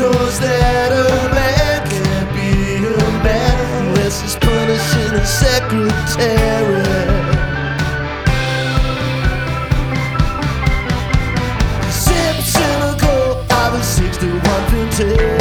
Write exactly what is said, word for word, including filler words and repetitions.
knows that a man can't be a man unless he's punishing a secretary. Sip cynical of a six to one vintage.